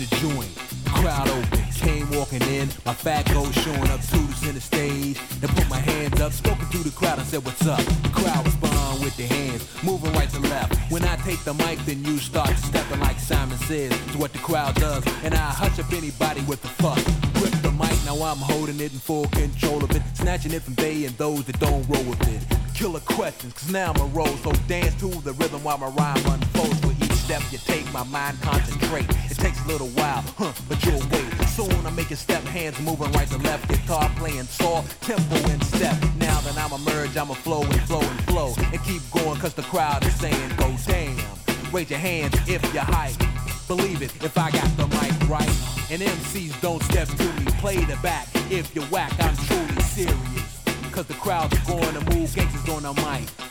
the joint. Crowd open, came walking in, my fat gold showing up to the center stage. Then put my hands up, spoken to the crowd and said, what's up? The crowd respond with their hands, moving right to left. When I take the mic, then you start stepping like Simon says. It's what the crowd does, and I hush up anybody with the fuss. Grip the mic, now I'm holding it in full control of it, snatching it from they and those that don't roll with it. Killer questions, cause now I'm a roll, so dance to the rhythm while my rhyme unfolds. With each step you take, my mind concentrate. It takes a little while, but you'll wait. Soon I'm making step, hands moving right to left, guitar playing soft, tempo and step. Now that I'm emerge, I'ma flow and flow and flow, and keep going cause the crowd is saying, go damn. Raise your hands if you're hype. Believe it, if I got the mic right. And MCs don't step to me, play the back. If you're whack, I'm truly serious. Cause the crowd's going to move, gangsters on the mic.